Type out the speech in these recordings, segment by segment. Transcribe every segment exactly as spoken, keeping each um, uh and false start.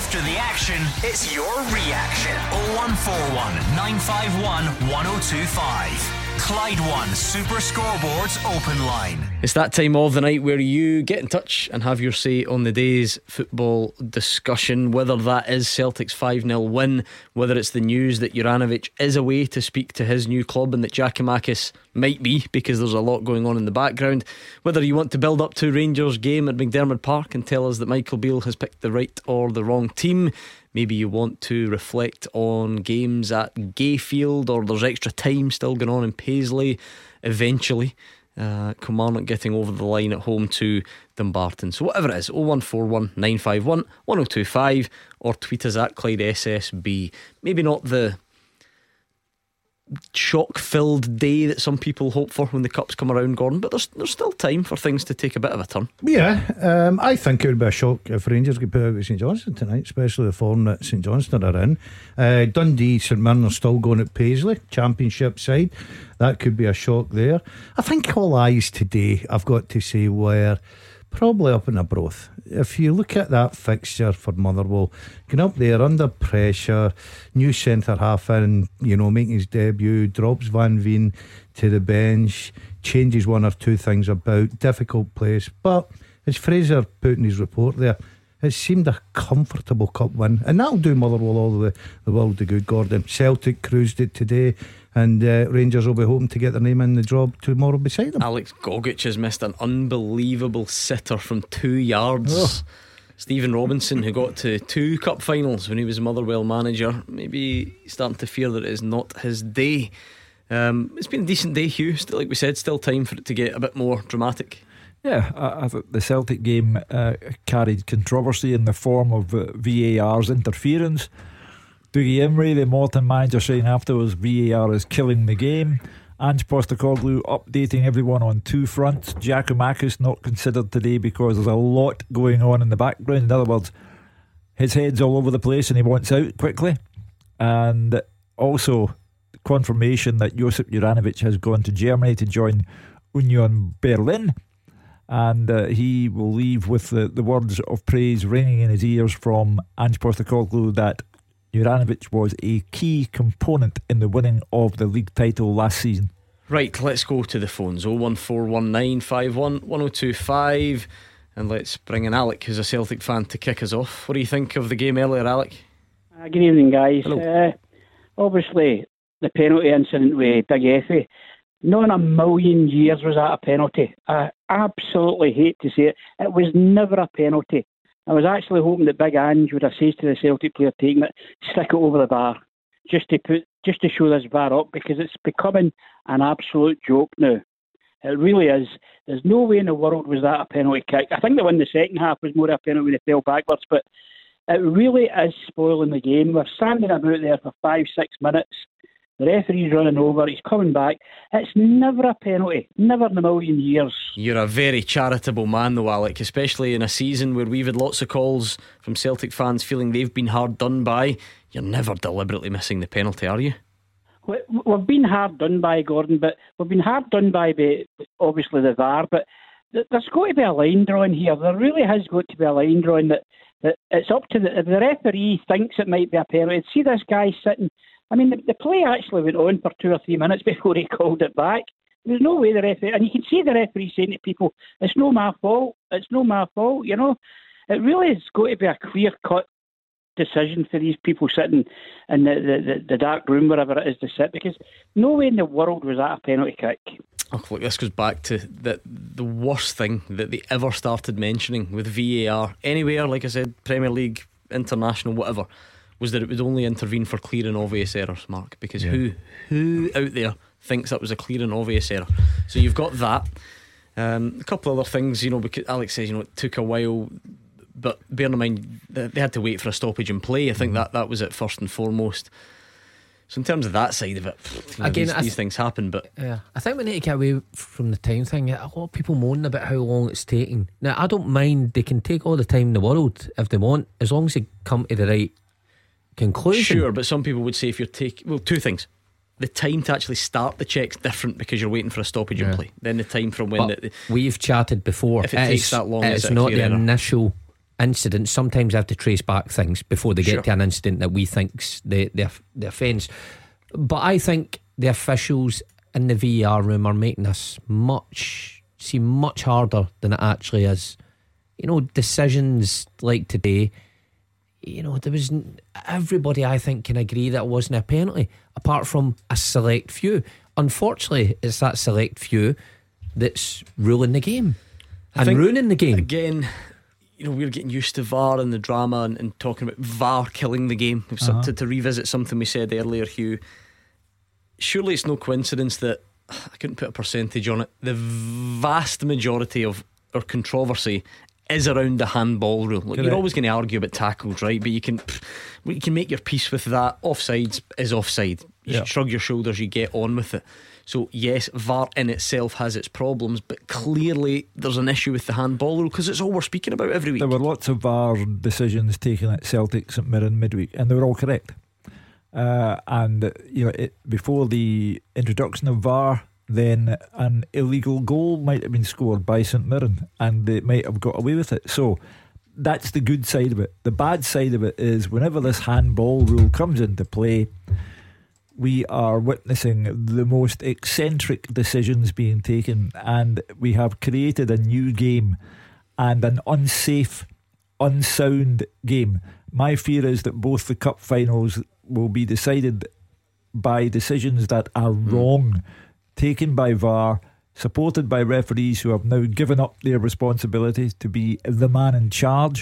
After the action, it's your reaction. oh one four one, nine five one, one oh two five. Clyde One Super Scoreboards Open Line. It's that time of the night where you get in touch and have your say on the day's football discussion, whether that is Celtic's five nil win, whether it's the news that Juranovic is away to speak to his new club and that Giakoumakis might be, because there's a lot going on in the background, whether you want to build up to Rangers' game at McDiarmid Park and tell us that Michael Beale has picked the right or the wrong team. Maybe you want to reflect on games at Gayfield, or there's extra time still going on in Paisley eventually. Uh, Kilmarnock getting over the line at home to Dumbarton. So whatever it is, oh one four one, nine five one, one oh two five, or tweet us at Clyde S S B. Maybe not the shock-filled day that some people hope for when the cups come around, Gordon, but there's there's still time for things to take a bit of a turn. Yeah, um, I think it would be a shock if Rangers get put out with St Johnstone tonight, especially the form that St Johnstone are in. uh, Dundee, St Mirren are still going at Paisley, Championship side. That could be a shock there. I think all eyes today, I've got to say, were probably up in Arbroath. If you look at that fixture for Motherwell, going up there under pressure, new centre half in, you know, making his debut, drops Van Veen to the bench, changes one or two things about, difficult place. But as Fraser put in his report there, it seemed a comfortable cup win, and that'll do Motherwell all the, the world of good, Gordon. Celtic cruised it today, and uh, Rangers will be hoping to get their name in the job tomorrow beside them. Alex Gogic has missed an unbelievable sitter from two yards. Oh. Stephen Robinson, who got to two cup finals when he was a Motherwell manager, maybe starting to fear that it is not his day. Um, it's been a decent day, Hugh. Still, like we said, still time for it to get a bit more dramatic. Yeah, I, I thought the Celtic game uh, carried controversy in the form of uh, V A R's interference. Dougie Imrie, the Morton manager, saying afterwards V A R is killing the game. Ange Postecoglou updating everyone on two fronts. Giakoumakis not considered today because there's a lot going on in the background. In other words, his head's all over the place and he wants out quickly. And also confirmation that Josip Juranovic has gone to Germany to join Union Berlin, and uh, he will leave with the, the words of praise ringing in his ears from Ange Postecoglou that Juranovic was a key component in the winning of the league title last season. Right, let's go to the phones. oh one four one, nine five one, one oh two five, and let's bring in Alec, who's a Celtic fan, to kick us off. What do you think of the game earlier, Alec? Uh, good evening, guys. Hello. Uh, obviously the penalty incident with Big Effie, not in a million years was that a penalty. I absolutely hate to say it. It was never a penalty. I was actually hoping that Big Ange would have said to the Celtic player taking it, stick it over the bar, just to put, just to show this V A R up, because it's becoming an absolute joke now. It really is. There's no way in the world was that a penalty kick. I think the one in the second half was more a penalty when they fell backwards, but it really is spoiling the game. We're standing about there for five, six minutes. The referee's running over, he's coming back. It's never a penalty, never in a million years. You're a very charitable man though, Alec, especially in a season where we've had lots of calls from Celtic fans feeling they've been hard done by. You're never deliberately missing the penalty, are you? We've been hard done by, Gordon, but we've been hard done by, obviously, the V A R, but there's got to be a line drawing here. There really has got to be a line drawing that, that it's up to the, if the referee thinks it might be a penalty. See this guy sitting, I mean, the, the play actually went on for two or three minutes before he called it back. There's no way the referee, and you can see the referee saying to people, it's no my fault, it's no my fault, you know. It really has got to be a clear-cut decision for these people sitting in the, the, the dark room, wherever it is to sit, because no way in the world was that a penalty kick. Oh, look, this goes back to the, the worst thing that they ever started mentioning with V A R anywhere, like I said, Premier League, international, whatever, was that it would only intervene for clear and obvious errors, Mark, because yeah. who who out there thinks that was a clear and obvious error? So you've got that. Um, a couple other things, you know, because Alex says, you know, it took a while, but bear in mind they had to wait for a stoppage in play. I think that, that was it first and foremost. So in terms of that side of it, you know, again, these, th- these things happen, but yeah, I think we need to get away from the time thing. A lot of people moan about how long it's taking. Now I don't mind, they can take all the time in the world if they want, as long as they come to the right conclusion. Sure, but some people would say if you're taking, well, two things: the time to actually start the check's different because you're waiting for a stoppage yeah. in play, then the time from when but the, we've chatted before, if it, it takes is, that long, it's is it not the error? initial incidents, sometimes they have to trace back things before they get Sure. to an incident that we think's the the, the offence. But I think the officials in the V A R room are making this much seem much harder than it actually is. You know, decisions like today, you know, there was n- everybody I think can agree that it wasn't a penalty, apart from a select few. Unfortunately, it's that select few that's ruling the game I and think, ruining the game. Again, you know, we're getting used to V A R and the drama and, and talking about V A R killing the game. We've Uh-huh. to, to revisit something we said earlier, Hugh. Surely it's no coincidence that I couldn't put a percentage on it. The vast majority of our controversy is around the handball rule. Like, you're Correct. always going to argue about tackles, right? But you can pff, you can make your peace with that. Offsides is offside. You Yeah. shrug your shoulders, you get on with it. So yes, V A R in itself has its problems, but clearly there's an issue with the handball rule because it's all we're speaking about every week. There were lots of V A R decisions taken at Celtic St Mirren midweek, and they were all correct. Uh, and you know, it, before the introduction of V A R, then an illegal goal might have been scored by St Mirren, and they might have got away with it. So that's the good side of it. The bad side of it is whenever this handball rule comes into play, we are witnessing the most eccentric decisions being taken, and we have created a new game and an unsafe, unsound game. My fear is that both the cup finals will be decided by decisions that are wrong, taken by V A R, supported by referees who have now given up their responsibility to be the man in charge.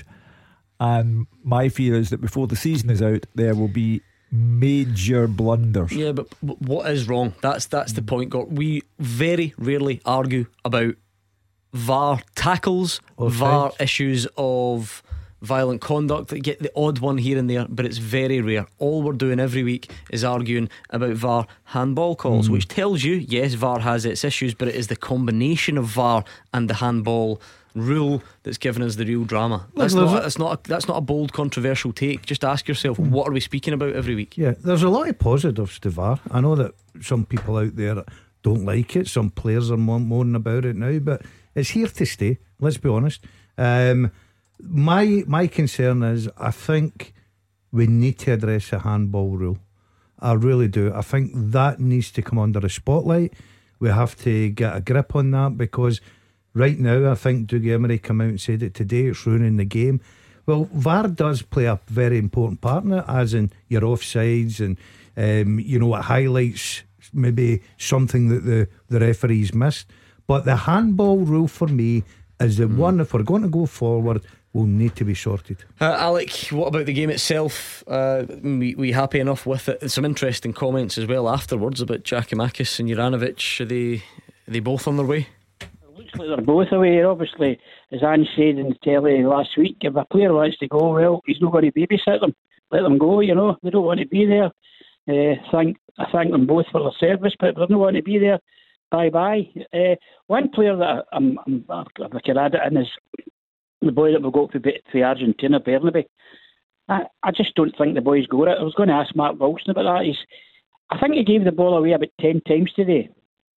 And my fear is that before the season is out, there will be major blunders. Yeah, but w- what is wrong? That's that's the point, Gort. We very rarely argue about V A R tackles, Offsides. V A R issues of violent conduct that get the odd one here and there, but it's very rare. All we're doing every week is arguing about V A R handball calls, which tells you, yes, V A R has its issues, but it is the combination of V A R and the handball rule that's given us the real drama. That's Look, not, there's a- that's, not a, that's not a bold, controversial take. Just ask yourself, what are we speaking about every week? Yeah, there's a lot of positives to V A R. I know that some people out there don't like it. Some players are mo- moaning about it now, but it's here to stay. Let's be honest. Um, my my concern is, I think we need to address the handball rule. I really do. I think that needs to come under the spotlight. We have to get a grip on that, because right now, I think Dougie Emery came out and said it today, it's ruining the game. Well, V A R does play a very important part in it, as in your offsides, and um, you know, it highlights maybe something that the, the referees missed. But the handball rule for me is the one, if we're going to go forward, will need to be sorted. Uh, Alec, what about the game itself? Uh, we, we happy enough with it? Some interesting comments as well afterwards about Giakoumakis and Juranovic. Are they, are they both on their way? Looks like they're both away. Obviously, as Anne said in the telly last week, if a player wants to go, well, he's not going to babysit them. Let them go, you know. They don't want to be there. Uh, thank, I thank them both for their service, but if they don't want to be there, bye bye. Uh, one player that I'm, I'm, I could add it in is the boy that we got for, for Argentina, Bernabe. I, I just don't think the boy's got it. I was going to ask Mark Wilson about that. He's, I think he gave the ball away about ten times today.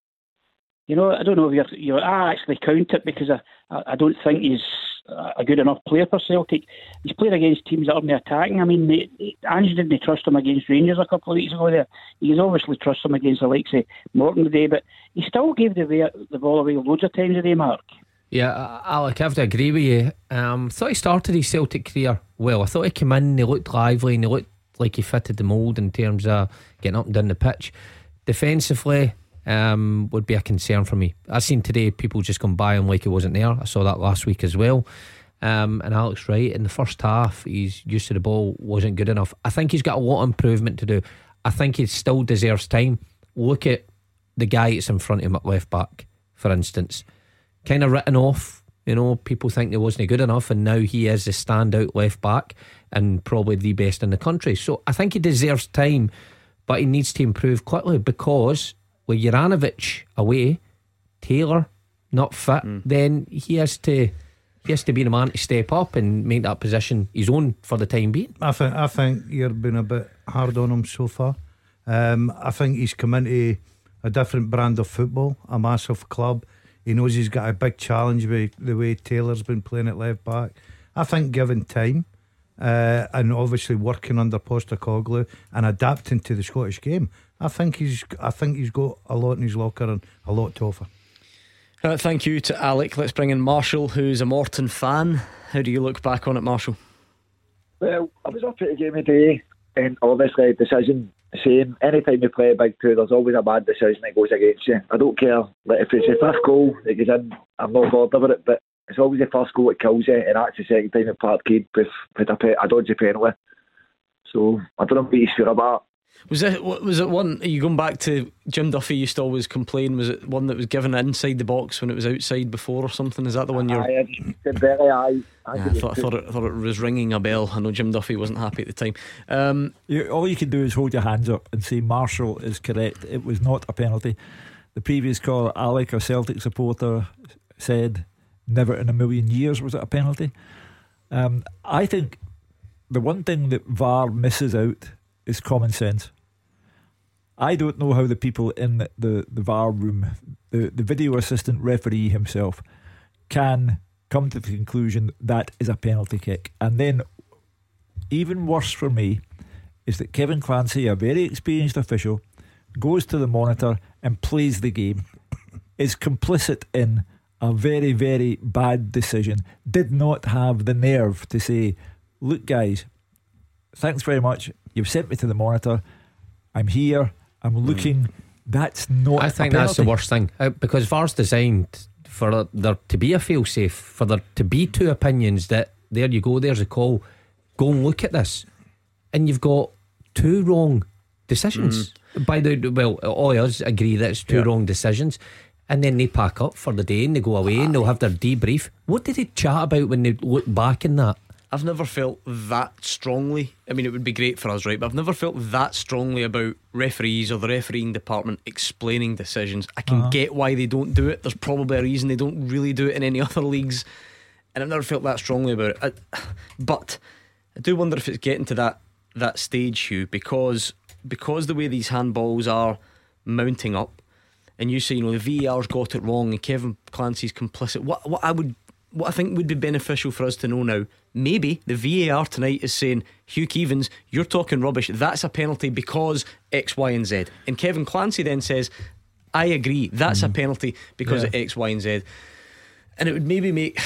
You know, I don't know if you're, you're I actually count it, because I, I don't think he's a good enough player for Celtic. He's played against teams that aren't attacking. I mean, they, they, Ange didn't trust him against Rangers a couple of weeks ago there. He's obviously trust him against the likes of Morton today, but he still gave the, way, the ball away loads of times today, Mark. Yeah, uh, Alec, I have to agree with you. Um, thought he started his Celtic career well. I thought he came in, he looked lively, and he looked like he fitted the mould in terms of getting up and down the pitch. Defensively, um, would be a concern for me. I seen today people just come by him like he wasn't there. I saw that last week as well. Um, and Alec's right, in the first half his use of the ball wasn't good enough. I think he's got a lot of improvement to do. I think he still deserves time. Look at the guy that's in front of him at left back, for instance. Kind of written off, you know, people think he wasn't good enough, and now he is a standout left back and probably the best in the country. So I think he deserves time, but he needs to improve quickly, because with Juranovic away, Taylor not fit, mm. then he has to he has to be the man to step up and make that position his own for the time being. I think I think you've been a bit hard on him so far. Um, I think he's come into a different brand of football, a massive club. He knows he's got a big challenge with the way Taylor's been playing at left back. I think given time, uh, and obviously working under Postecoglou and adapting to the Scottish game, I think he's I think he's got a lot in his locker and a lot to offer. Uh, thank you to Alec. Let's bring in Marshall, who's a Morton fan. How do you look back on it, Marshall? Well, I was up at the game today, and obviously decision same. Anytime you play a big two, there's always a bad decision that goes against you. I don't care. Like, if it's the fifth goal that goes in, I'm not bothered with it, but it's always the first goal that kills you, and that's the second time at Parkhead with, with a, pe- a dodgy penalty. So I don't know what he's sure about. Was it was it one? Are you going back to Jim Duffy used to always complain? Was it one that was given inside the box when it was outside before or something? Is that the one you're? Aye, very aye. I, yeah, I, thought, I thought it, I thought it was ringing a bell. I know Jim Duffy wasn't happy at the time. Um, you, all you can do is hold your hands up and say Marshall is correct. It was not a penalty. The previous caller, Alec, a Celtic supporter, said never in a million years was it a penalty. Um, I think the one thing that V A R misses out is common sense. I don't know how the people in the, the, the V A R room, the, the video assistant referee himself, can come to the conclusion that is a penalty kick. And then, even worse for me, is that Kevin Clancy, a very experienced official, goes to the monitor and plays the game, is complicit in a very, very bad decision, did not have the nerve to say, look guys, thanks very much, you've sent me to the monitor, I'm here, I'm looking. Mm. That's not I think a that's the penalty. worst thing, uh, because V A R's designed for there to be a fail safe, for there to be two opinions that there you go, there's a call, go and look at this, and you've got two wrong decisions. Mm. By the well, all of us agree that it's two yeah. wrong decisions, and then they pack up for the day and they go away and they'll have their debrief. What did they chat about when they look back in that? I've never felt that strongly. I mean, it would be great for us, right? But I've never felt that strongly about referees or the refereeing department explaining decisions. I can uh-huh. get why they don't do it. There's probably a reason they don't really do it in any other leagues, and I've never felt that strongly about it. I, but I do wonder if it's getting to that that stage, Hugh, because because the way these handballs are mounting up, and you say, you know, the V A R's got it wrong and Kevin Clancy's complicit. What what I would what I think would be beneficial for us to know now, maybe the V A R tonight is saying, Hugh Keevins, you're talking rubbish, that's a penalty because X, Y and Z, and Kevin Clancy then says, I agree, that's mm. a penalty because yeah. of X, Y and Z, and it would maybe make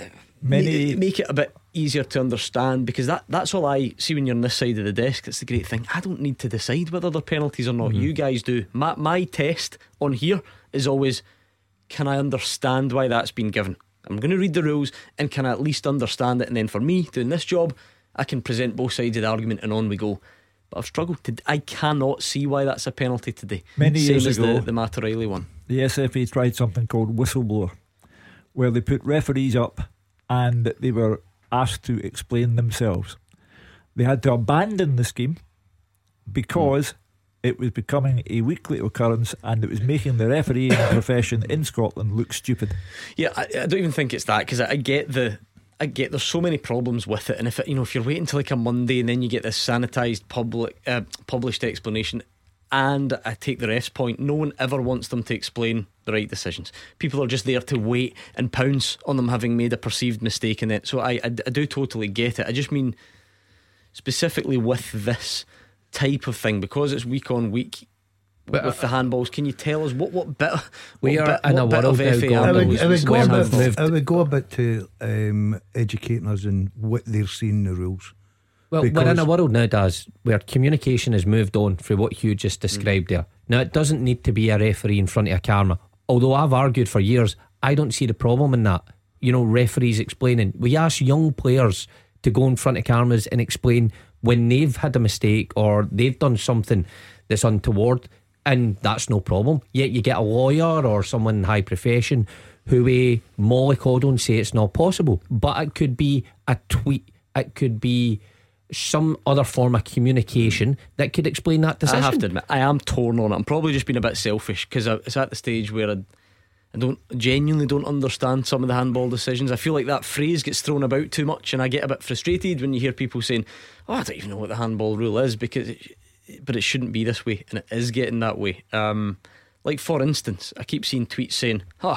Many... make it a bit easier to understand, because that, that's all I see when you're on this side of the desk. It's the great thing, I don't need to decide whether they're penalties or not. Mm-hmm. You guys do. My, my test on here is always, can I understand why that's been given? I'm going to read the rules, and can I at least understand it? And then for me, doing this job, I can present both sides of the argument, and on we go. But I've struggled to, I cannot see why that's a penalty today. Many Same years as ago, the, the Matt O'Reilly one. The S F A tried something called whistleblower, where they put referees up and they were asked to explain themselves. They had to abandon the scheme because mm. it was becoming a weekly occurrence, and it was making the refereeing profession in Scotland look stupid. Yeah, I, I don't even think it's that, because I, I get the I get there's so many problems with it, and if it, you know, if you're waiting till like a Monday and then you get this sanitised public uh, published explanation, and I take the ref's point, no one ever wants them to explain the right decisions. People are just there to wait and pounce on them having made a perceived mistake in it. So I, I, I do totally get it. I just mean specifically with this type of thing, because it's week on week with, with the handballs. Can you tell us what what bit we what are bit, in a world of F A R I would, was, I would, go, was a bit, moved? I would go a bit to um, educating us in what they're seeing in the rules. Well, Because we're in a world now, Daz, where communication has moved on from what Hugh just described mm. there. Now, it doesn't need to be a referee in front of a camera. Although I've argued for years, I don't see the problem in that. You know, referees explaining. We ask young players to go in front of cameras and explain when they've had a mistake or they've done something that's untoward, and that's no problem. Yet you get a lawyer or someone in high profession who a mollycoddle and say it's not possible. But it could be a tweet, it could be some other form of communication that could explain that decision. I have to admit, I am torn on it. I'm probably just being a bit selfish, because it's at the stage where I, I don't genuinely don't understand some of the handball decisions. I feel like that phrase gets thrown about too much, and I get a bit frustrated when you hear people saying, oh, I don't even know what the handball rule is, because it, but it shouldn't be this way, and it is getting that way. Um, like for instance, I keep seeing tweets saying, huh,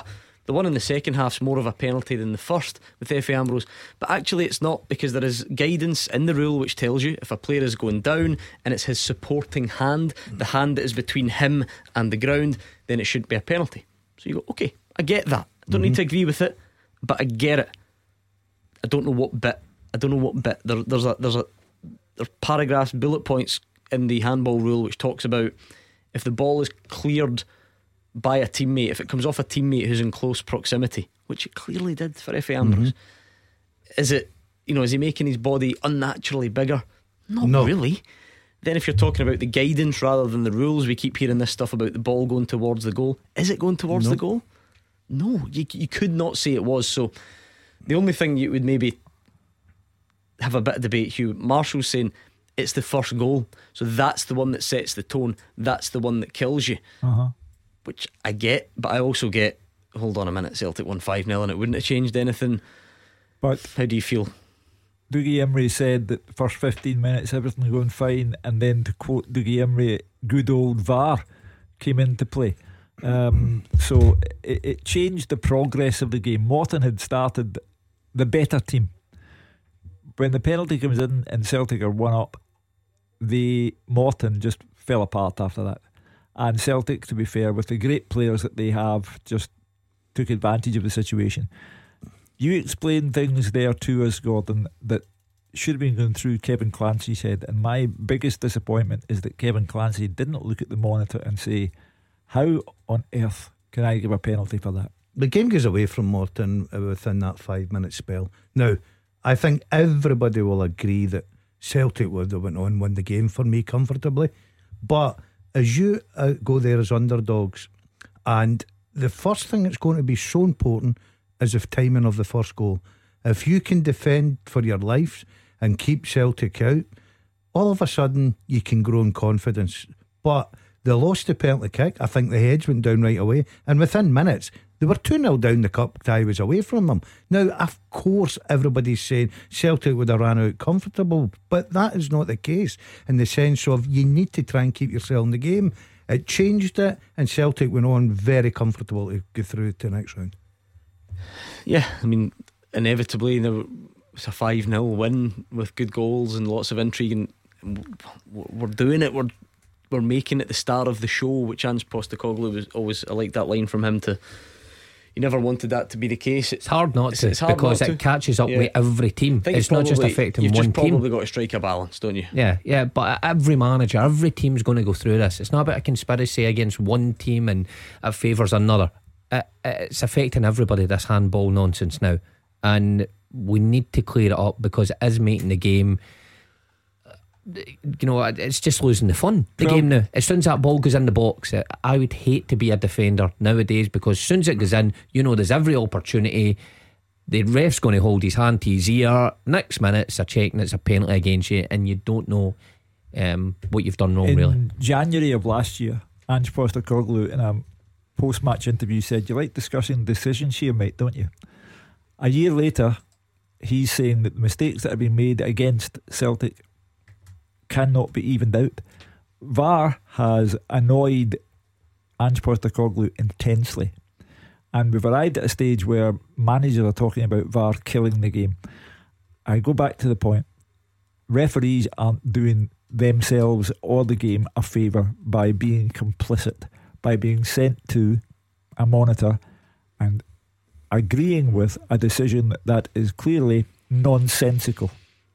The one in the second half's more of a penalty than the first with Efe Ambrose, but actually it's not, because there is guidance in the rule which tells you if a player is going down and it's his supporting hand, the hand that is between him and the ground, then it shouldn't be a penalty. So you go, okay, I get that. I don't mm-hmm. need to agree with it, but I get it. I don't know what bit. I don't know what bit. There, there's a there's a there's paragraphs, bullet points in the handball rule which talks about if the ball is cleared by a teammate, if it comes off a teammate who's in close proximity, which it clearly did for Efe Ambrose, mm-hmm. is it, you know, is he making his body unnaturally bigger? Not no. really. Then if you're talking about the guidance rather than the rules, we keep hearing this stuff about the ball going towards the goal. Is it going towards no. the goal? No, you, you could not say it was. So the only thing you would maybe have a bit of debate, Hugh, Marshall's saying it's the first goal, so that's the one that sets the tone, that's the one that kills you. Uh-huh. Which I get, but I also get, hold on a minute, Celtic won five nil and it wouldn't have changed anything. But how do you feel? Dougie Imrie said that the first fifteen minutes everything was going fine, and then, to quote Dougie Imrie, good old V A R came into play. Um, so it, it changed the progress of the game. Morton had started the better team. When the penalty comes in and Celtic are one up, the Morton just fell apart after that. And Celtic, to be fair, with the great players that they have, just took advantage of the situation. You explained things there to us, Gordon, that should have been going through Kevin Clancy's head. And my biggest disappointment is that Kevin Clancy didn't look at the monitor and say, how on earth can I give a penalty for that? The game goes away from Morton within that five minute spell. Now, I think everybody will agree that Celtic would have went on and won the game for me comfortably. But as you uh, go there as underdogs, and the first thing that's going to be so important is the timing of the first goal. If you can defend for your lives and keep Celtic out, all of a sudden you can grow in confidence. But they lost the penalty kick. I think the heads went down right away, and within minutes they were two nil down. The cup tie was away from them. Now, of course, everybody's saying Celtic would have ran out comfortable, but that is not the case, in the sense of you need to try and keep yourself in the game. It changed it, and Celtic went on very comfortable to go through to the next round. Yeah, I mean, inevitably there was a five nil win with good goals and lots of intrigue, and we're doing it. We're we're making it the star of the show, which Ange Postecoglou was always, I like that line from him, to you never wanted that to be the case. It's, it's hard not it's, to, it's hard because not it to. catches up yeah. with every team. It's probably, not just affecting you've one just team. You've probably got to strike a balance, don't you? Yeah, yeah. But every manager, every team's going to go through this. It's not about a conspiracy against one team and it favours another. It, it's affecting everybody, this handball nonsense now, and we need to clear it up, because it is making the game, you know, it's just losing the fun, the well, game now. As soon as that ball goes in the box, I would hate to be a defender nowadays, because as soon as it goes in, you know, there's every opportunity the ref's going to hold his hand to his ear. Next minute it's a check and it's a penalty against you, and you don't know um, what you've done wrong. In really January of last year, Ange Postecoglou in a post-match interview said, you like discussing decisions here, mate, don't you? A year later, he's saying that the mistakes that have been made against Celtic cannot be evened out. V A R has annoyed Ange Postecoglou intensely, and we've arrived at a stage where managers are talking about V A R killing the game. I go back to the point, referees aren't doing themselves or the game a favour by being complicit, by being sent to a monitor and agreeing with a decision that is clearly nonsensical.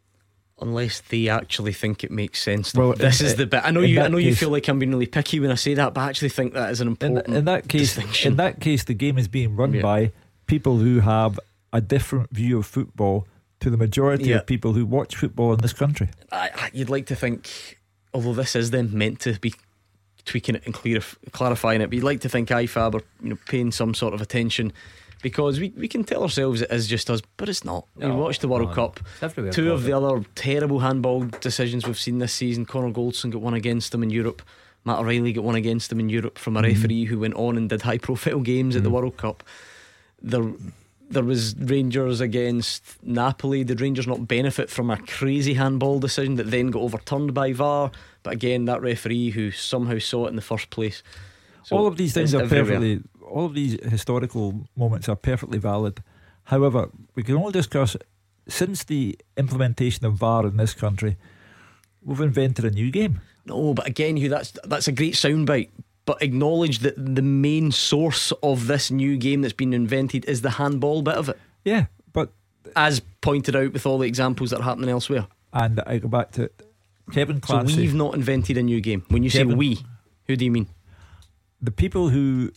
Unless they actually think it makes sense. Well, this in, is the bit. I know you. I know case, you feel like I'm being really picky when I say that, but I actually think that is an important in, in that case. distinction. In that case, the game is being run yeah. by people who have a different view of football to the majority yeah. of people who watch football in this country. I, I, you'd like to think, although this is then meant to be tweaking it and clear, clarifying it, but you'd like to think I F A B are, you know, paying some sort of attention. Because we, we can tell ourselves it is just us, but it's not. No, we watched the World no, Cup. Two of the other terrible handball decisions we've seen this season. Connor Goldson got one against them in Europe. Matt O'Reilly got one against them in Europe from a referee mm-hmm. who went on and did high profile games mm-hmm. at the World Cup. There, there was Rangers against Napoli. Did Rangers not benefit from a crazy handball decision that then got overturned by V A R? But again, that referee who somehow saw it in the first place. So all of these things are perfectly all of these historical moments are perfectly valid. However, we can only discuss, since the implementation of V A R in this country, we've invented a new game. No, but again, Hugh, that's that's a great soundbite. But acknowledge that the main source of this new game that's been invented is the handball bit of it. Yeah, but as pointed out with all the examples that are happening elsewhere. And I go back to Kevin Clancy. So we've not invented a new game. When you Kevin, say we, who do you mean? The people who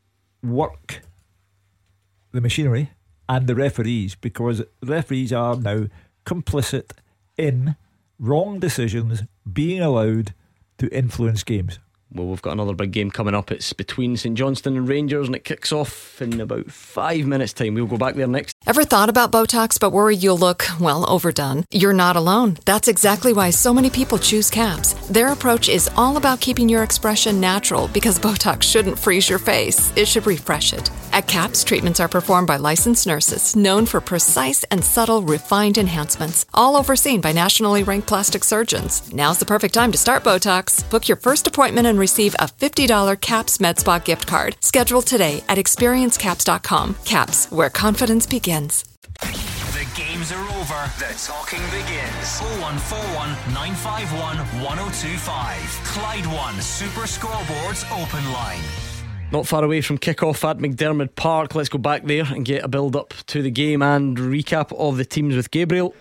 work the machinery and the referees, because referees are now complicit in wrong decisions being allowed to influence games. Well, we've got another big game coming up. It's between St Johnstone and Rangers, and it kicks off in about five minutes' time. We'll go back there next. Ever thought about Botox but worried you'll look, well, overdone? You're not alone. That's exactly why so many people choose CAPS. Their approach is all about keeping your expression natural, because Botox shouldn't freeze your face. It should refresh it. At CAPS, treatments are performed by licensed nurses known for precise and subtle refined enhancements, all overseen by nationally ranked plastic surgeons. Now's the perfect time to start Botox. Book your first appointment and receive a fifty dollars CAPS MedSpa gift card. Schedule today at experience caps dot com. CAPS, where confidence begins. The games are over. The talking begins. oh one four one, nine five one, one oh two five. Clyde One Super Scoreboards Open Line. Not far away from kick-off at McDermott Park. Let's go back there and get a build-up to the game and recap of the teams with Gabriel.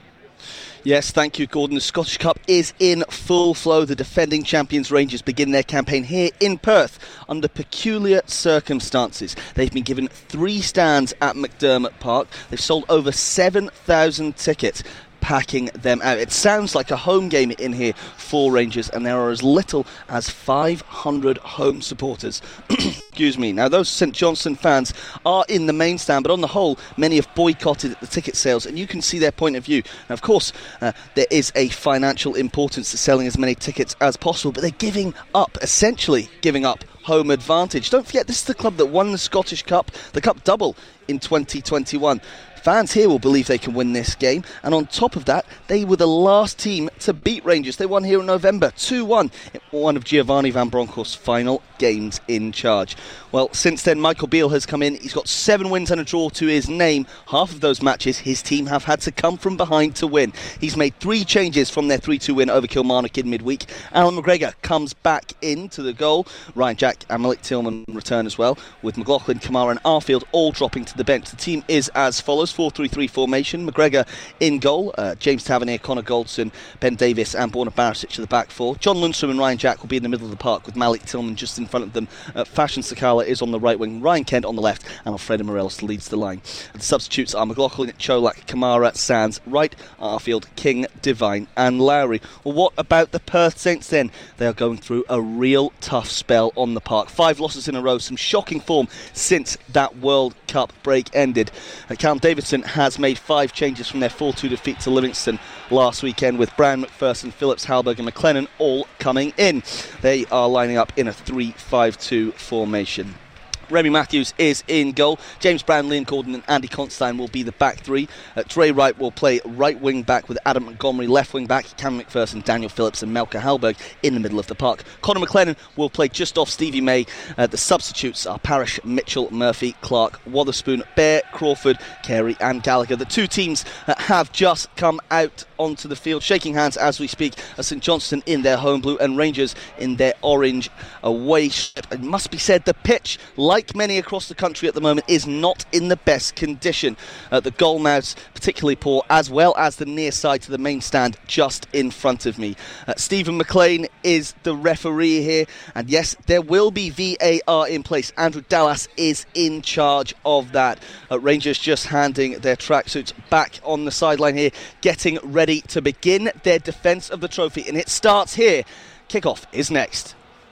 Yes, thank you, Gordon. The Scottish Cup is in full flow. The defending champions Rangers begin their campaign here in Perth under peculiar circumstances. They've been given three stands at McDermott Park. They've sold over seven thousand tickets, packing them out. It sounds like a home game in here for Rangers, and there are as little as five hundred home supporters. Excuse me. Now, those St Johnstone fans are in the main stand, but on the whole, many have boycotted the ticket sales, and you can see their point of view. Now, of course, uh, there is a financial importance to selling as many tickets as possible, but they're giving up, essentially giving up home advantage. Don't forget, this is the club that won the Scottish Cup, the Cup double, in twenty twenty-one. Fans here will believe they can win this game, and on top of that, they were the last team to beat Rangers. They won here in November, two one, in one of Giovanni Van Bronckhorst's final games in charge. Well, since then, Michael Beale has come in. He's got seven wins and a draw to his name. Half of those matches, his team have had to come from behind to win. He's made three changes from their three two win over Kilmarnock in midweek. Alan McGregor comes back into the goal. Ryan Jack and Malik Tillman return as well, with McLaughlin, Kamara and Arfield all dropping to the bench. The team is as follows: four three three formation. McGregor in goal. Uh, James Tavernier, Connor Goldson, Ben Davis and Borna Barisic are the back four. John Lundstrom and Ryan Jack will be in the middle of the park, with Malik Tillman just in front of them. Uh, Fashion Sakala is on the right wing, Ryan Kent on the left, and Alfredo Morelos leads the line. The substitutes are McLaughlin, Cholak, Kamara, Sands, Wright, Arfield, King, Devine and Lowry. Well, what about the Perth Saints then? They are going through a real tough spell on the park. Five losses in a row, some shocking form since that World Cup break ended. Uh, Callum Davidson has made five changes from their four two defeat to Livingston last weekend, with Brown, McPherson, Phillips, Halberg and McLennan all coming in. They are lining up in a three five two formation. Remy Matthews is in goal. James Brown, Liam Gordon and Andy Constantine will be the back three. Uh, Dre Wright will play right wing back, with Adam Montgomery left wing back, Cameron McPherson, Daniel Phillips and Melker Halberg in the middle of the park. Connor McLennan will play just off Stevie May. Uh, the substitutes are Parrish, Mitchell, Murphy, Clark, Wotherspoon, Bear, Crawford, Carey and Gallagher. The two teams uh, have just come out onto the field, shaking hands as we speak, as St Johnstone in their home blue and Rangers in their orange away strip. It must be said, the pitch, like many across the country at the moment, is not in the best condition. Uh, the goal mouths particularly poor, as well as the near side to the main stand just in front of me. Uh, Stephen McLean is the referee here, and yes, there will be V A R in place. Andrew Dallas is in charge of that. Uh, Rangers just handing their tracksuits back on the sideline here, getting ready to begin their defence of the trophy, and it starts here. Kickoff is next.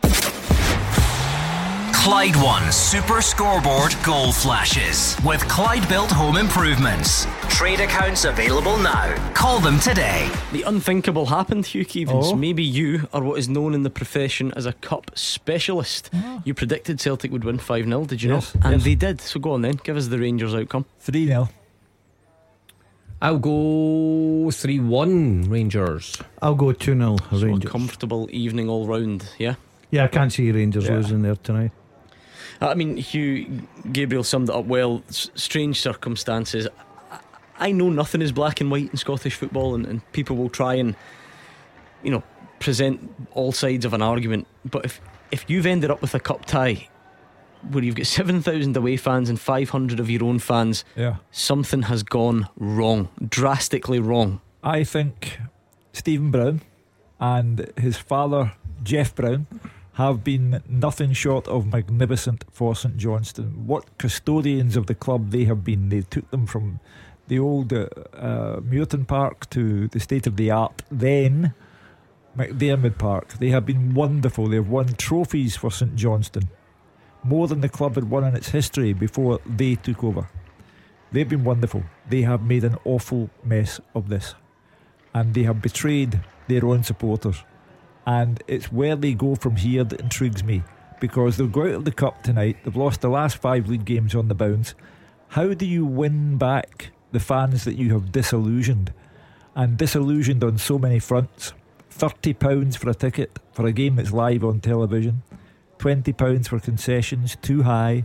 Clyde One Super Scoreboard Goal Flashes with Clyde Built Home Improvements. Trade accounts available now. Call them today. The unthinkable happened, Hugh Keevins. Oh. Maybe you are what is known in the profession as a cup specialist. Oh. You predicted Celtic would win five nil, did you Yes, not? And yes. they did. So go on then, give us the Rangers outcome. three nil. I'll go three one Rangers. I'll go two nil So a Rangers. comfortable evening all round, yeah? Yeah, I can't see Rangers Yeah. losing there tonight. I mean, Hugh Gabriel summed it up well. S- strange circumstances. I, I know nothing is black and white in Scottish football, and, and people will try and, you know, present all sides of an argument. But if if you've ended up with a cup tie where you've got seven thousand away fans and five hundred of your own fans, yeah, something has gone wrong, drastically wrong. I think Stephen Brown and his father Jeff Brown have been nothing short of magnificent for St Johnstone. What custodians of the club they have been. They took them from the old uh, uh, Muirton Park to the state of the art then McDiarmid Park. They have been wonderful. They have won trophies for St Johnstone, more than the club had won in its history before they took over. They've been wonderful. They have made an awful mess of this, and they have betrayed their own supporters. And it's where they go from here that intrigues me, because they'll go out of the cup tonight. They've lost the last five league games on the bounce. How do you win back the fans that you have disillusioned, and disillusioned on so many fronts? thirty pounds for a ticket for a game that's live on television, twenty pounds for concessions, too high,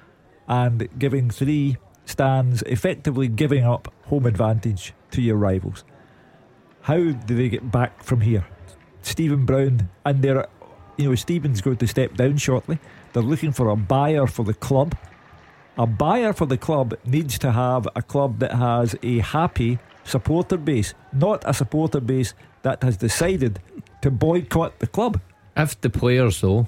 and giving three stands, effectively giving up home advantage to your rivals. How do they get back from here? Stephen Brown, and they're, you know, Stephen's going to step down shortly. They're looking for a buyer for the club. A buyer for the club needs to have a club that has a happy supporter base, not a supporter base that has decided to boycott the club. If the players, though,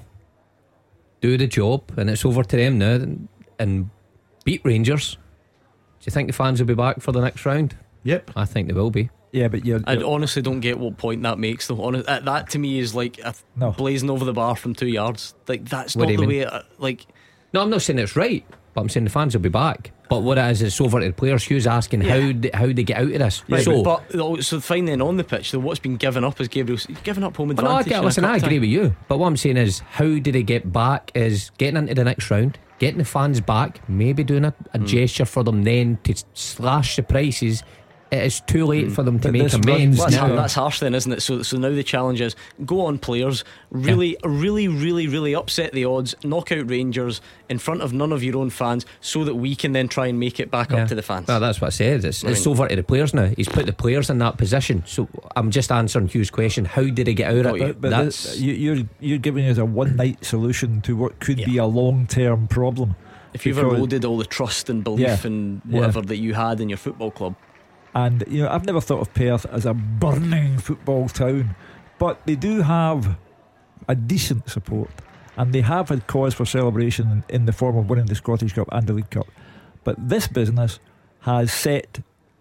do the job and it's over to them now and, and beat Rangers, do you think the fans will be back for the next round? Yep, I think they will be. Yeah, but you're, I you're honestly don't get what point that makes, though. Honest, that, that to me is like a No. blazing over the bar from two yards. Like, that's What not do the you way mean? it, like. No, I'm not saying it's right, but I'm saying the fans will be back. But what it is, it's over to the players. Hugh's asking Yeah. how they, how they get out of this. Right, so, but oh, so fine then on the pitch, though, what's been given up is Gabriel's given up home Well, no, I advantage. get, in a listen, cup I tie. agree with you. But what I'm saying is, how do they get back? Is getting into the next round, getting the fans back, maybe doing a, a Mm. gesture for them then to s- slash the prices. It is too late Mm. for them to But make this amends Well, that's, now. that's harsh then, isn't it? So, so now the challenge is go on, players, really, really, really, really upset the odds, knock out Rangers in front of none of your own fans, so that we can then try and make it back Yeah. up to the fans. Well, that's what I said. It's, I it's mean- over to the players now. He's put the players in that position. So I'm just answering Hugh's question. How did he get out of Got you. it? but That's this, you, you're you're giving us a one night solution to what could Yeah. be a long term problem. if you've because- eroded all the trust and belief Yeah. and Yeah. whatever that you had in your football club. And you know, I've never thought of Perth as a burning football town, but they do have a decent support, and they have had cause for celebration in, in the form of winning the Scottish Cup and the League Cup. But this business has set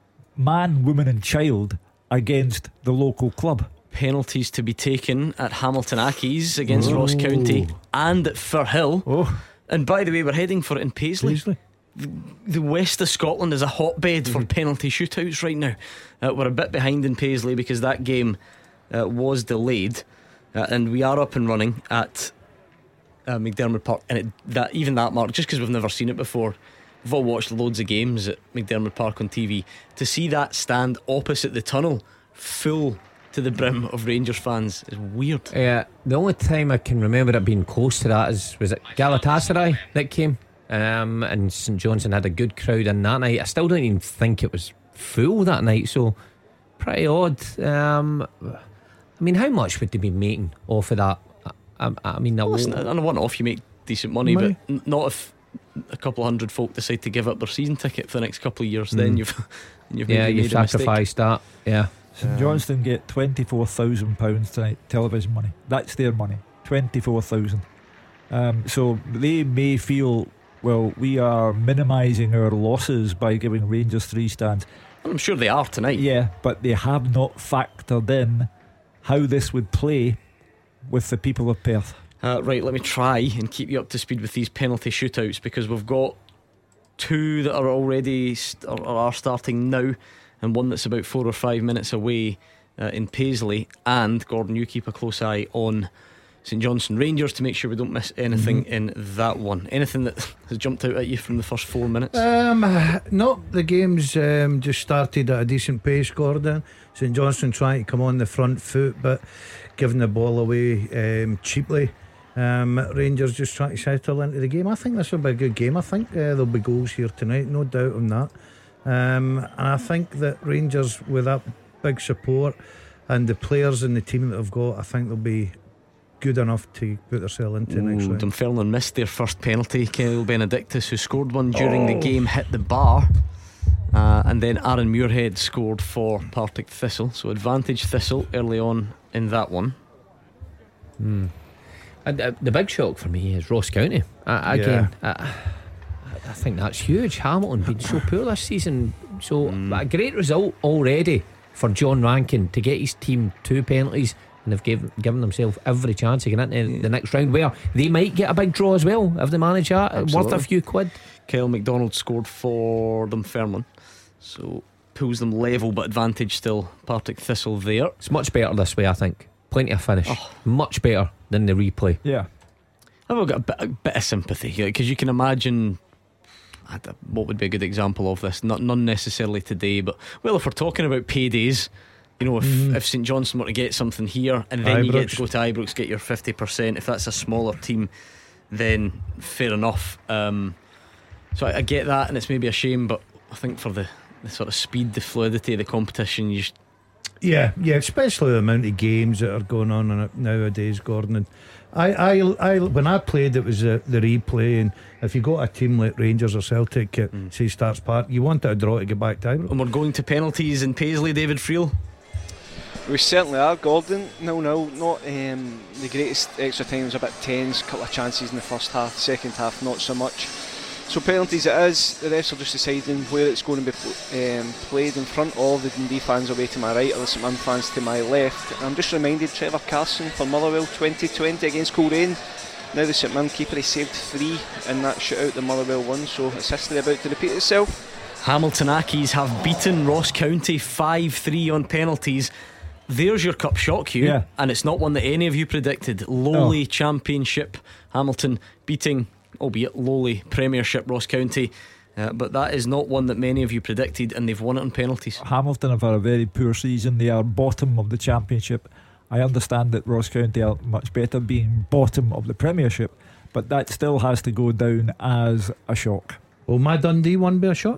man, woman and child against the local club. Penalties to be taken at Hamilton Accies against Oh. Ross County and at Firhill. Oh, And by the way, we're heading for it in Paisley. Paisley. The west of Scotland is a hotbed for penalty shootouts right now. Uh, we're a bit behind in Paisley because that game uh, was delayed, uh, and we are up and running at uh, McDiarmid Park. And it, that even that mark, just because we've never seen it before, we've all watched loads of games at McDiarmid Park on T V. To see that stand opposite the tunnel, full to the brim of Rangers fans, is weird. Yeah, the only time I can remember it being close to that is, was it Galatasaray that came? Um, and St Johnstone had a good crowd in that night. I still don't even think it was full that night, so pretty odd. Um, I mean, how much would they be making off of that? I, I, I mean, a Well, listen, on a one-off you make decent money, Money. but n- not if a couple of hundred folk decide to give up their season ticket for the next couple of years. Then you've, you've yeah, maybe you made a mistake. sacrificed that. Yeah, St Johnstone get twenty-four thousand pounds tonight, television money. That's their money, twenty-four thousand. Um, so they may feel, well, we are minimising our losses by giving Rangers three stands. I'm sure they are tonight. Yeah, but they have not factored in how this would play with the people of Perth. Uh, right, let me try and keep you up to speed with these penalty shootouts, because we've got two that are already st- or are starting now, and one that's about four or five minutes away uh, in Paisley. And Gordon, you keep a close eye on St Johnstone Rangers to make sure we don't miss anything Mm-hmm. in that one. Anything that has jumped out at you from the first four minutes? Um, not the game's um, just started at a decent pace, Gordon. St Johnstone trying to come on the front foot, but giving the ball away um, cheaply. Um, Rangers just trying to settle into the game. I think this will be a good game. I think uh, there'll be goals here tonight, no doubt on that. Um, and I think that Rangers, with that big support and the players in the team that they've got, I think they'll be good enough to put themselves into the next round. Dunfermline missed their first penalty. Kyle Benedictus, who scored one during Oh. the game, hit the bar. Uh, and then Aaron Muirhead scored for Partick Thistle. So advantage Thistle early on in that one. Hmm. And uh, the big shock for me is Ross County. Uh, again, uh, I think that's huge. Hamilton been so poor this season. So a great result already for John Rankin to get his team two penalties, and they've given, given themselves every chance to get into the next round, where they might get a big draw as well if they manage that. Absolutely. Worth a few quid. Kyle McDonald scored for Dunfermline, so pulls them level, but advantage still Partick Thistle there. It's much better this way, I think. Plenty of finish. Much better than the replay. Yeah. I've got a bit, a bit of sympathy here, because you can imagine I don't- what would be a good example of this. Not none necessarily today, but well, if we're talking about paydays, you know, if, Mhm. if St Johnstone were to get something here and then you get Ibrox. to go to Ibrox, get your fifty percent. If that's a smaller team, then fair enough. Um, so I, I get that, and it's maybe a shame, but I think for the, the sort of speed, the fluidity of the competition, you just Yeah, yeah, especially the amount of games that are going on in it nowadays, Gordon. And I, I, I, when I played, it was a, the replay, and if you got a team like Rangers or Celtic at Mm. say Starts Park, you wanted a draw to get back to Ibrox. and we're going to penalties in Paisley. David Friel. We certainly are, Gordon. No, no, not um, the greatest extra times, a bit tense, couple of chances in the first half, second half not so much. So penalties it is. The refs are just deciding where it's going to be pl- um, played, in front of the Dundee fans away to my right or the St Mirren fans to my left. And I'm just reminded, Trevor Carson for Motherwell twenty twenty against Coleraine. Now the St Mirren keeper, he saved three in that shootout the Motherwell won, so it's history about to repeat itself. Hamilton Accies have beaten Ross County five three on penalties. There's your cup shock, Hugh. Yeah. And it's not one that any of you predicted. Lowly Championship, Hamilton beating, albeit lowly, Premiership Ross County. Uh, but that is not one that many of you predicted, and they've won it on penalties. Hamilton have had a very poor season. They are bottom of the Championship. I understand that Ross County are much better being bottom of the Premiership, but that still has to go down as a shock. Will my Dundee one be a shock?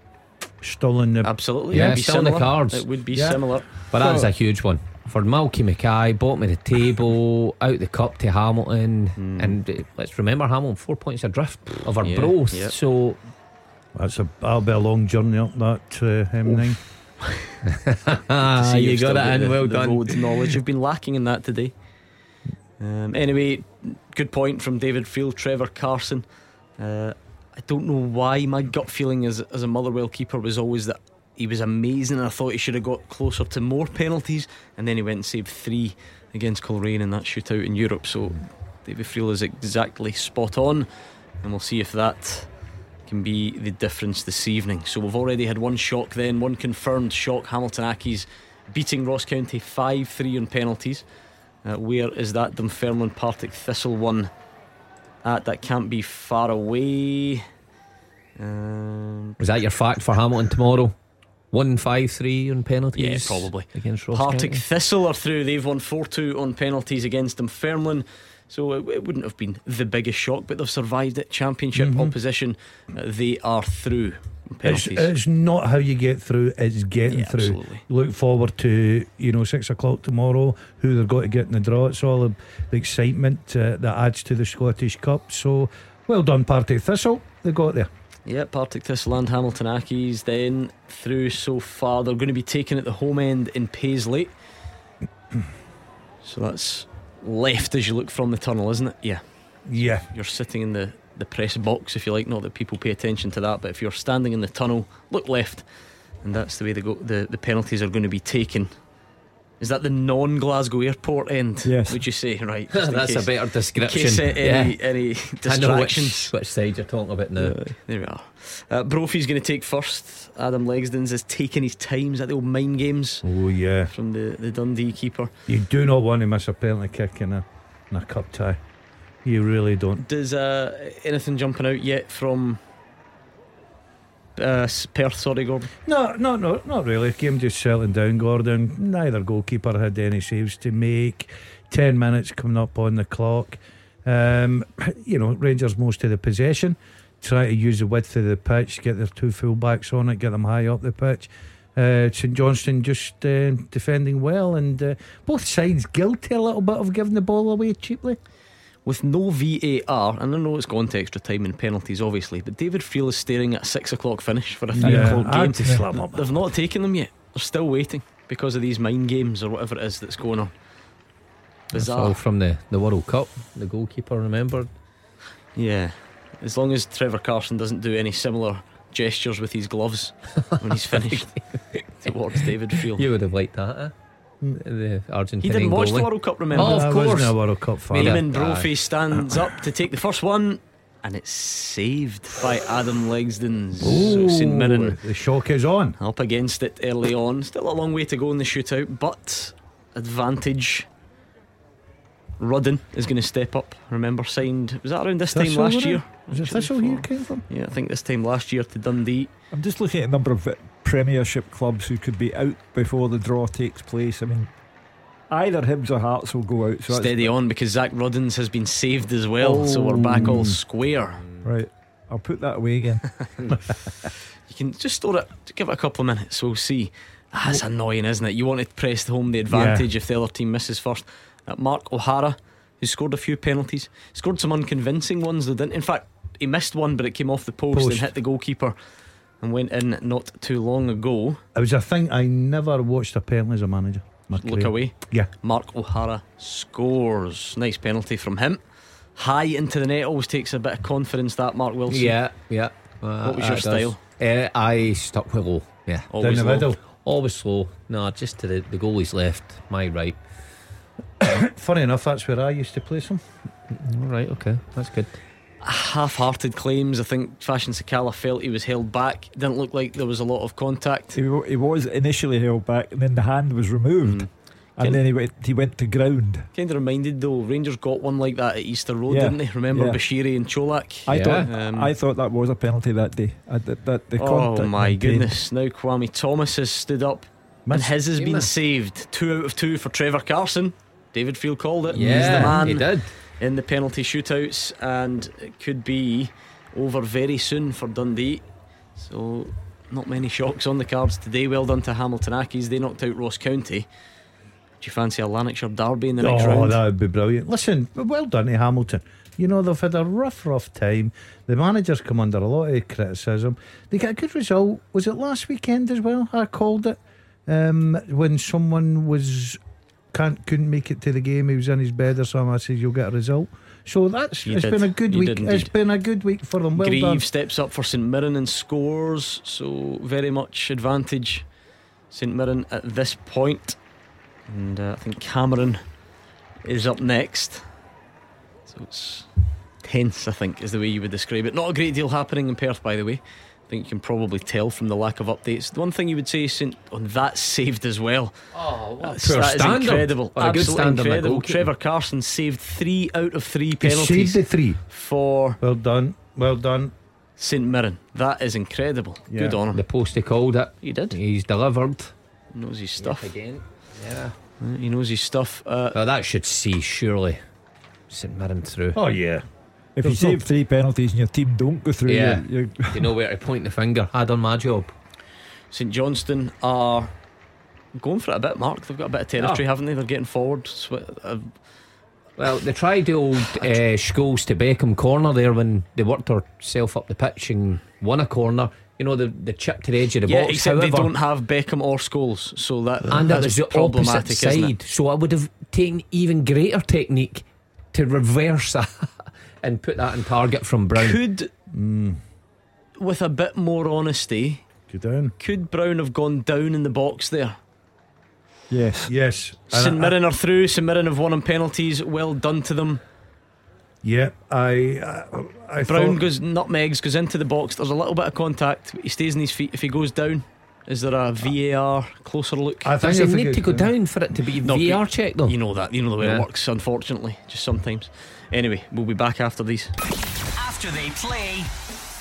Still in the Absolutely. Yeah, It'd be still in the similar. cards. It would be Yeah. similar. But that is a huge one for Malky Mackay, bottom of the table, out the cup to Hamilton. And uh, let's remember, Hamilton four points adrift of our Yeah, both. yeah. So That's a that'll be a long journey up that uh, M nine. ah, See, you you've got still it in. the, Well the done. road knowledge. You've been lacking in that today. Um, anyway, good point from David Field. Trevor Carson. Uh, I don't know why my gut feeling as as a Motherwell keeper was always that he was amazing, and I thought he should have got closer to more penalties, and then he went and saved three against Coleraine in that shootout in Europe. So David Field is exactly spot on, and we'll see if that can be the difference this evening. So we've already had one shock, then one confirmed shock. Hamilton Accies beating Ross County five three on penalties. Uh, where is that Dunfermline Partick Thistle one at? That can't be far away. Um, Was that your fact for Hamilton tomorrow? One five three on penalties. Yeah, probably. Against Ross Partick County. Thistle are through. They've won four two on penalties against Dunfermline. So it, it wouldn't have been the biggest shock, but they've survived it. Championship Mhm. opposition, uh, they are through on It's, penalties. it's not how you get through, it's getting Yeah, through. absolutely. Look forward to, you know, six o'clock tomorrow, who they're going to get in the draw. It's all the, the excitement uh, that adds to the Scottish Cup. So well done, Partick Thistle. They got there. Yeah, Partick Thistle and Hamilton Accies then through so far. They're going to be taken at the home end in Paisley. So that's left as you look from the tunnel, isn't it? Yeah. Yeah. You're sitting in the, the press box, if you like. Not that people pay attention to that, but if you're standing in the tunnel, look left, and that's the way they go. The, the penalties are going to be taken. Is that the non-Glasgow airport end? Yes. Would you say? Right. just in That's case- a better In description. case uh, any, Yeah. any I know which, distractions. which side you're talking about now. Uh, there we are. Uh, Brophy's going to take first. Adam Legsdon's is taking his time. Is that the old mind games Oh, yeah. from the, the Dundee keeper? You do not want to miss a penalty kick in a, in a cup tie. You really don't. Does uh, anything jumping out yet from uh, Perth? Sorry, Gordon. No, no, no, not really. Game just settling down, Gordon. Neither goalkeeper had any saves to make. Ten minutes coming up on the clock. Um, you know, Rangers most of the possession, try to use the width of the pitch, get their two full backs on it, get them high up the pitch. uh, St Johnstone just uh, defending well, and uh, both sides guilty a little bit of giving the ball away cheaply. With no V A R, and I know it's gone to extra time and penalties obviously, but David Friel is staring at a six o'clock finish for a three Yeah, o'clock I'd game. to slam up. They've not taken them yet. They're still waiting because of these mind games or whatever it is that's going on. That's Bizarre. all from the, the World Cup. The goalkeeper remembered. Yeah, as long as Trevor Carson doesn't do any similar gestures with his gloves when he's finished towards David Friel. You would have liked that, eh? The Argentinian He didn't watch goalie. the World Cup, remember? Oh, of I course. wasn't a World Cup fan. Eamon Aye. Brophy stands up to take the first one, and it's saved by Adam Legsden. So St Mirren The shock is on. up against it early on. Still a long way to go in the shootout, but advantage. Rudden is going to step up. Remember, signed, was that around this time Thistle, last wasn't it? year? Was it Thistle here came from? Yeah, I think this time last year to Dundee. I'm just looking at a number of Premiership clubs who could be out before the draw takes place. I mean, either Hibs or Hearts will go out. So Steady on, because Zach Ruddens has been saved as well, so we're back all square. right, I'll put that away again. You can just store it, give it a couple of minutes, we'll see. Ah, that's annoying, isn't it? You want to press home the advantage if the other team misses first. Uh, Mark O'Hara, who scored a few penalties, scored some unconvincing ones though, didn't. In fact, he missed one, but it came off the post, Post. and hit the goalkeeper and went in not too long ago. It was a thing I never watched a penalty as a manager. My Look career. away. Yeah. Mark O'Hara scores. Nice penalty from him. High into the net, always takes a bit of confidence, that Mark Wilson. Yeah, yeah. Uh, What was your that style? does. Uh, I stuck with low. Yeah, Always Down the low. middle. always slow. No, just to the, the goalie's left, my right. Funny enough, that's where I used to place him. All right, okay, that's good. Half-hearted claims. I think Fashion Sakala felt he was held back. Didn't look like there was a lot of contact. He, wa- he was initially held back, and then the hand was removed, Mm. and Ken- then he went. He went to ground. Kind of reminded though, Rangers got one like that at Easter Road, Yeah. didn't they? Remember Yeah. Bashiri and Cholak? I Yeah. thought. Um, I thought that was a penalty that day. I, that, that the Oh contact my maintained. goodness. Now Kwame Thomas has stood up, and Missed. his has He been missed. saved. Two out of two for Trevor Carson. David Friel called it. Yeah, He's the man he did. in the penalty shootouts, and it could be over very soon for Dundee. So not many shocks on the cards today. Well done to Hamilton Accies. They knocked out Ross County. Do you fancy a Lanarkshire derby in the next oh, round? that would be brilliant. Listen, well done to Hamilton. You know, they've had a rough, rough time. The manager's come under a lot of criticism. They got a good result. Was it last weekend as well? I called it um, when someone was can't couldn't make it to the game. He was in his bed or something. I said, "You'll get a result." So that's You it's did. been a good You week. did It's indeed. been a good week for them. Well Grieve done. steps up for St Mirren and scores, so very much advantage St Mirren at this point. And uh, I think Cameron is up next, so it's tense, I think, is the way you would describe it. Not a great deal happening in Perth, by the way. I think you can probably tell from the lack of updates. The one thing you would say, St on that saved as well. Oh, That's, poor that is standard. incredible. Or a good Absolutely standard, incredible. goalkeeper. Trevor Carson saved three out of three He penalties saved the three. for Well done. Well done. St Mirren. That is incredible. Yeah. Good on him. The post he called it. He did. He's delivered. He knows his stuff. again. Yeah. Uh, He knows his stuff. Uh, Well, that should see surely St Mirren through. Oh yeah. If you There's no- save three penalties and your team don't go through, Yeah. you're, you're You know where to point the finger. I done my job. St Johnstone are going for it a bit, Mark. They've got a bit of territory, haven't they? They're getting forward. Sw- uh, Well, they tried the old uh, Scholes to Beckham corner there when they worked themselves up the pitch and won a corner. You know, the, the chip to the edge of the yeah, box. except However, they don't have Beckham or Scholes, so that and that that's was the problematic, opposite isn't side. it? So I would have taken even greater technique to reverse that and put that in target from Brown. Could, Mm, with a bit more honesty, go down. could Brown have gone down in the box there? yes. Yes. And St I- Mirren are through. St Mirren have won on penalties. Well done to them. Yeah, I, I, I Brown thought, goes nutmegs, goes into the box. There's a little bit of contact. He stays on his feet. If he goes down, is there a V A R closer look? I think Does if it we need get to go down for it to be No, V R but check though? You know that. You know the way Yeah. it works, unfortunately. Just sometimes. Anyway, we'll be back after these. After they play,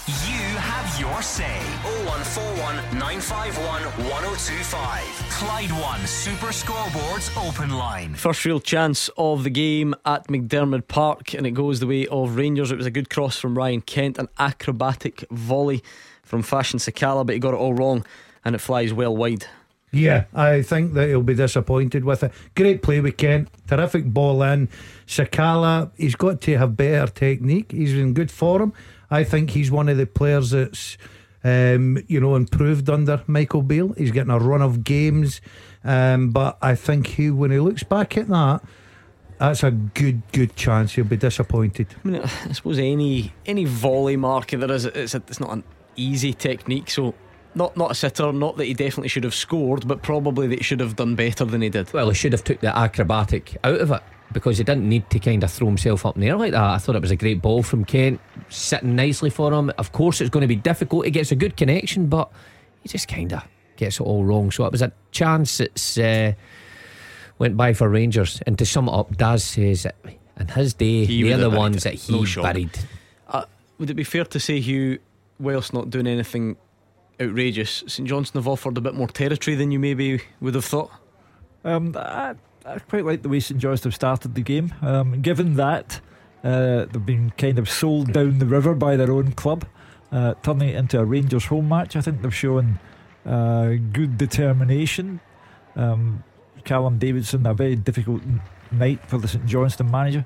You have your say. oh one four one, nine five one, one oh two five. Clyde One Super Scoreboards Open Line. First real chance of the game at McDermott Park, and it goes the way of Rangers. It was a good cross from Ryan Kent, an acrobatic volley from Fashion Sakala, but he got it all wrong and it flies well wide. Yeah, I think that he'll be disappointed with it. Great play with Kent, terrific ball in. Sakala, he's got to have better technique. He's in good form. I think he's one of the players that's um, you know, improved under Michael Beale. He's getting a run of games, um, but I think he, when he looks back at that, that's a good, good chance. He'll be disappointed. I mean, I suppose any any volley mark there is, it's, a, it's not an easy technique, so not not a sitter. Not that he definitely should have scored, but probably that he should have done better than he did. Well, he should have took the acrobatic out of it, because he didn't need to kind of throw himself up in the air like that. I thought it was a great ball from Kent, sitting nicely for him. Of course it's going to be difficult. He gets a good connection, but he just kind of gets it all wrong. So it was a chance that's uh, went by for Rangers. And to sum it up, Daz says that in his day He they're would the have ones buried that it. No he shot. buried. Uh, would it be fair to say, Hugh, whilst not doing anything outrageous, St Johnstone have offered a bit more territory than you maybe would have thought? Um, I, I quite like the way St Johnstone have started the game. Um, given that uh, they've been kind of sold down the river by their own club, uh, turning it into a Rangers home match, I think they've shown uh, good determination. Um, Callum Davidson, a very difficult n- night for the St Johnstone manager.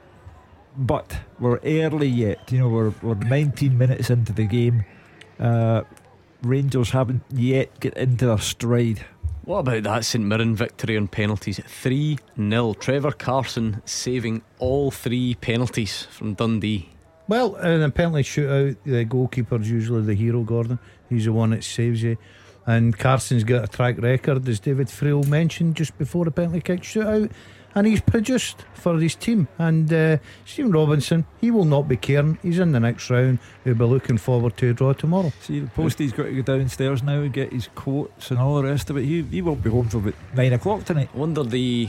But we're early yet, you know, we're, we're nineteen minutes into the game. Uh, Rangers haven't yet get into their stride. What about that St Mirren victory on penalties? three nil. Trevor Carson saving all three penalties from Dundee. Well, in a penalty shootout, the goalkeeper's usually the hero, Gordon. He's the one that saves you. And Carson's got a track record, as David Friel mentioned just before the penalty kick shootout, and he's produced for his team. And uh, Stephen Robinson, he will not be caring. He's in the next round. He'll be looking forward to a draw tomorrow. See, the Postie's got to go downstairs now and get his coats and all the rest of it. He, he won't be home till about nine o'clock tonight. I wonder the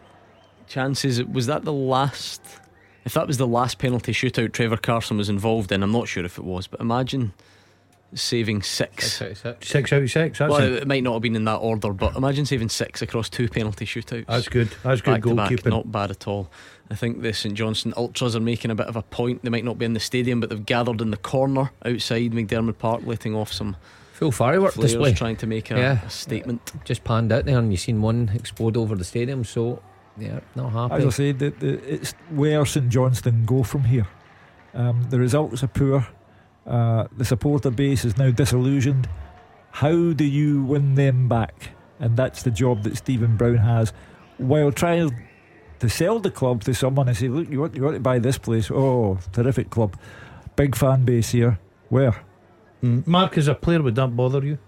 chances. Was that the last? If that was the last penalty shootout Trevor Carson was involved in, I'm not sure if it was, but imagine saving six. Six out of six. Six out of six. That's Well, it. it might not have been in that order, but imagine saving six across two penalty shootouts. That's good. That's good Back to back, goalkeeping. not bad at all. I think the St Johnstone Ultras are making a bit of a point. They might not be in the stadium, but they've gathered in the corner outside McDermott Park, letting off some Full firework flares, display, trying to make a, Yeah. a statement. just panned out there, and you've seen one explode over the stadium. So yeah, not happy. As I said, the, the, it's where St Johnstone go from here. Um, the results are poor. Uh, the supporter base is now disillusioned. How do you win them back? And that's the job that Stephen Brown has, while trying to sell the club to someone and say, look, you want, you want to buy this place. Oh, terrific club, big fan base here. Where? Mm. Mark, as a player, would that bother you?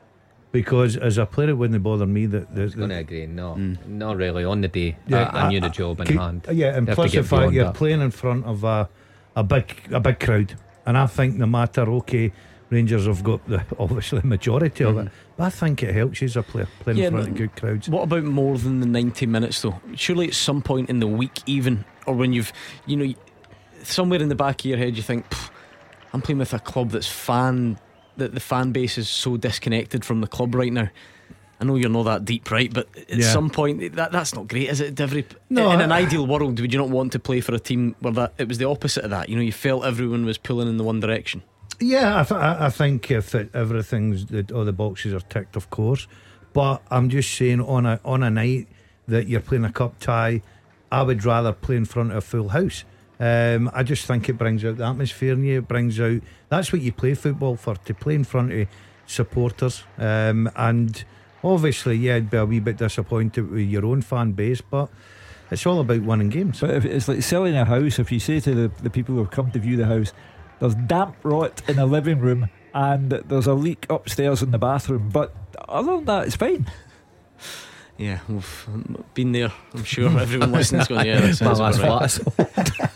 Because as a player, it wouldn't bother me. That I was going to agree. No, Mm. not really. On the day, Yeah, I, I knew I- the job in Could- hand. Yeah, and They have plus to the get fact beyond you're that. playing in front of a a big a big crowd, and I think no matter, okay, Rangers have got the obviously the majority of it, but I think it helps you as a player playing Yeah, in front no- of good crowds. What about more than the ninety minutes though? Surely at some point in the week, even, or when you've, you know, somewhere in the back of your head you think, "Pff, I'm playing with a club that's fan, that the fan base is so disconnected from the club right now. I know you're not that deep, right? But at Yeah. some point, that that's not great, is it? Every, No, in an I- ideal world, would you not want to play for a team where that it was the opposite of that? You know, you felt everyone was pulling in the one direction. Yeah, I, th- I I think if it, everything's the, all the boxes are ticked, of course. But I'm just saying, on a on a night that you're playing a cup tie, I would rather play in front of a full house. Um, I just think it brings out the atmosphere in you. It brings out, that's what you play football for, to play in front of supporters. Um, and obviously, yeah, I'd be a wee bit disappointed with your own fan base, but it's all about winning games. But if it's like selling a house, if you say to the, the people who have come to view the house, there's damp rot in the living room and there's a leak upstairs in the bathroom, but other than that, it's fine. Yeah, we've been there. I'm sure everyone listening is going, yeah, that My sounds about last right.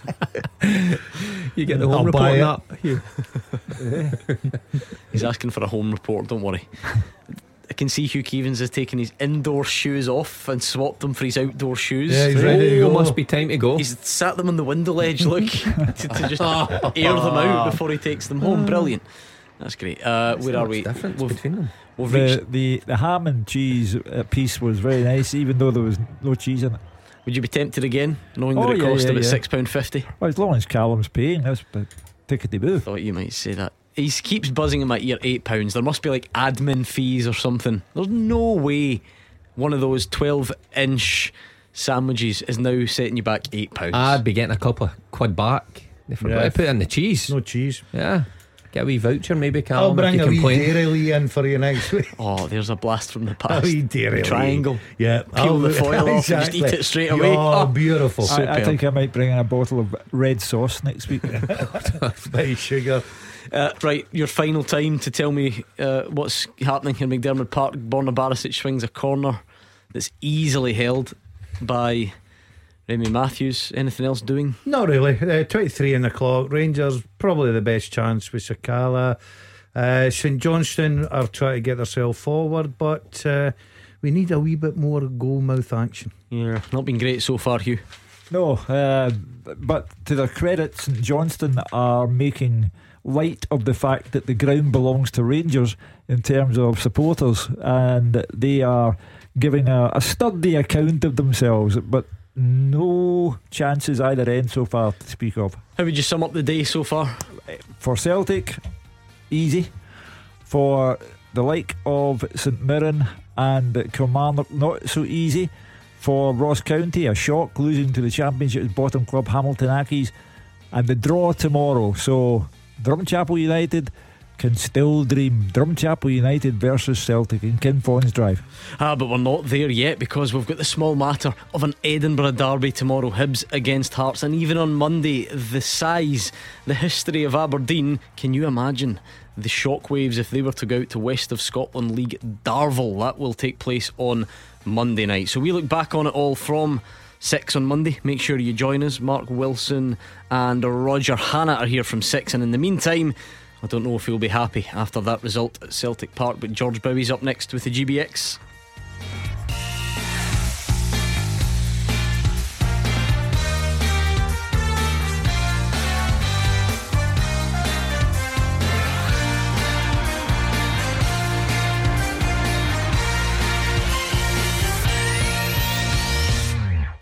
flat. You get the I'll home report buy on that. He's asking for a home report, don't worry. can see Hugh Keevins has taken his indoor shoes off and swapped them for his outdoor shoes. Yeah, he's ready to Oh, go. must be time to go. He's sat them on the window ledge, look, to, to just air them out before he takes them home. Brilliant. That's great. Uh, where are we? Difference We've, between them. we've reached. The, the the ham and cheese uh, piece was very nice, even though there was no cheese in it. Would you be tempted again, knowing Oh, that it yeah, cost yeah, about yeah. six pound fifty? Well, as long as Callum's paying, that's the ticket to booth. Thought you might say that. He keeps buzzing in my ear. Eight pounds. There must be like admin fees or something. There's no way one of those twelve-inch sandwiches is now setting you back eight pounds. I'd be getting a couple of quid back. They forgot Yeah. to put in the cheese. No cheese. Yeah. Get a wee voucher, maybe, I'll Callum, if bring you a wee complain. Dairy Lee in for you next week. Oh, there's a blast from the A past. wee Dairy Lee. Triangle. Yeah. Peel I'll- the foil off and just eat it straight away. Oh, Oh. beautiful. So- I, I Superb. think I might bring in a bottle of red sauce next week. By sugar. Uh, right, your final time to tell me uh, what's happening in McDermott Park. Borna Barisic swings a corner that's easily held by Remy Matthews. Anything else doing? Not really. Uh, twenty-three in the clock. Rangers probably the best chance with Sakala. Uh, St Johnstone are trying to get themselves forward, but uh, we need a wee bit more goal mouth action. Yeah, not been great so far, Hugh. No, uh, but to their credit, St Johnstone are making light of the fact that the ground belongs to Rangers in terms of supporters, and they are giving a, a sturdy account of themselves, but no chances either end so far to speak of. How would you sum up the day so far? For Celtic, easy. For the like of St Mirren and Kilmarnock, not so easy. For Ross County, a shock, losing to the Championship's bottom club Hamilton Accies, and the draw tomorrow. So Drumchapel United can still dream. Drumchapel United versus Celtic in Kinfons Drive. Ah, but we're not there yet, because we've got the small matter of an Edinburgh derby tomorrow, Hibs against Hearts, and even on Monday, the size, the history of Aberdeen. Can you imagine the shockwaves if they were to go out to West of Scotland League Darvel? That will take place on Monday night. So we look back on it all from six on Monday. Make sure you join us. Mark Wilson and Roger Hanna are here from six, and in the meantime, I don't know if he'll be happy after that result at Celtic Park, but George Bowie's up next with the G B X.